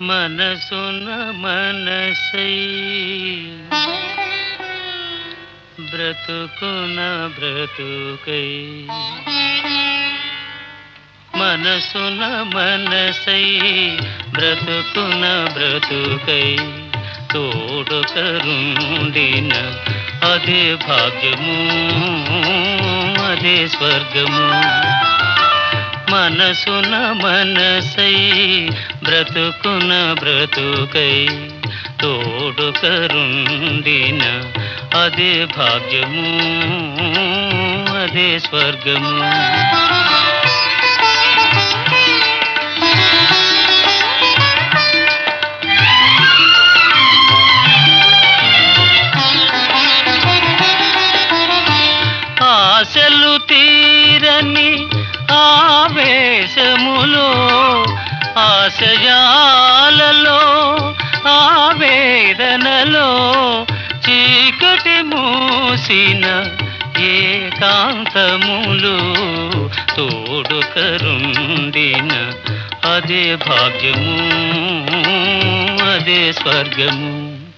మనసున మనసై బ్రతుకున బ్రతుకై మనసున మనసై బ్రతుకున బ్రతుకై తోడుకరుండిన అదే భాగ్యము అదే స్వర్గము మనసున మనసై బ్రతుకున బ్రతుకై తోడుకరుండిన అదే భాగ్యము అదే స్వర్గము ఆశలు తీరని ఆవేశములో ఆశయాలలో ఆవేదనలో చీకటి మూసిన ఏకాంతములు తోడుకరుండిన అదే భాగ్యము అదే స్వర్గము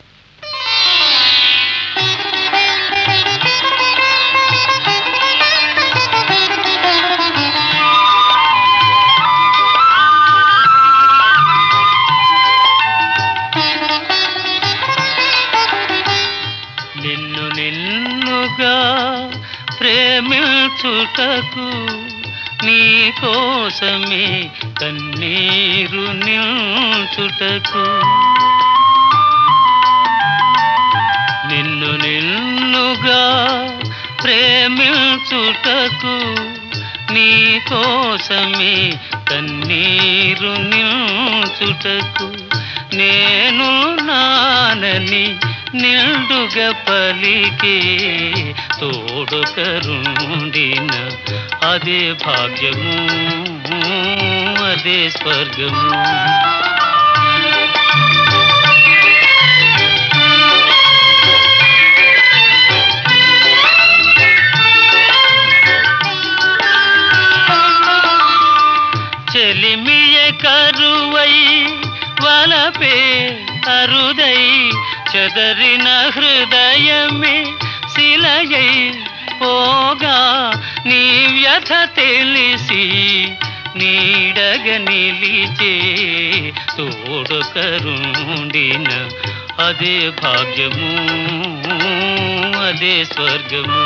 నిన్ను నిన్నుగా ప్రేమించుటకు నీ కోసమే కన్నీరు నిల్చుటకు నిన్ను నిన్నుగా ప్రేమించుటకు నీ కోసమే కన్నీరు నిల్చుటకు నేను నానని నిండుగా పలికే తోడుకరుండిన అదే భాగ్యము అదే స్వర్గము చెలిమియ కరువై వలపే అరుదై చెదరిన హృదయమే శిలయై పోగా నీ వ్యథ తెలిసి నీడగ నిలిచే తోడుకరుండిన అదే భాగ్యము అదే స్వర్గము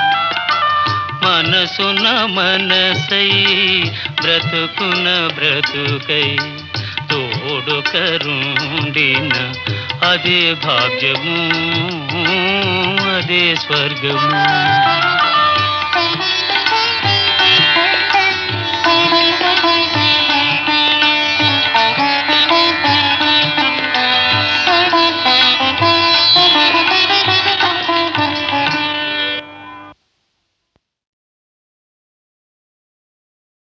మనసున మనసై బ్రతుకున బ్రతుకై తోడుకరుండిన అదే భాగ్యము అదే స్వర్గము